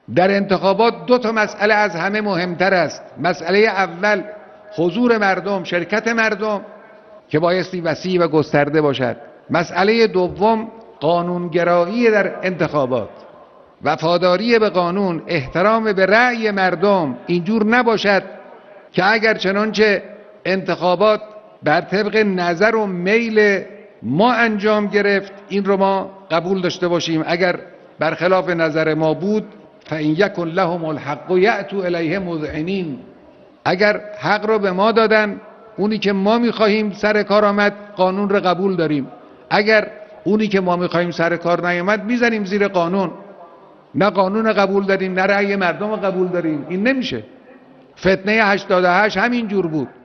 در انتخابات دو تا مسئله از همه مهمتر است. مسئله اول حضور مردم، شرکت مردم که بایستی وسیع و گسترده باشد. مسئله دوم قانونگرایی در انتخابات، وفاداری به قانون، احترام به رأی مردم. اینجور نباشد که اگر چنانچه انتخابات بر طبق نظر و میل ما انجام گرفت این رو ما قبول داشته باشیم، اگر برخلاف نظر ما بود فإن یکن لهم الحق یأتوا الیه مذعنین. اگر حق رو به ما دادن، اونی که ما میخواهیم سر کار آمد، قانون رو قبول داریم. اگر اونی که ما میخواهیم سر کار نیامد، میزنیم زیر قانون. نه قانون قبول داریم نه رأی مردم قبول داریم. این نمیشه. فتنه 88 همین جور بود.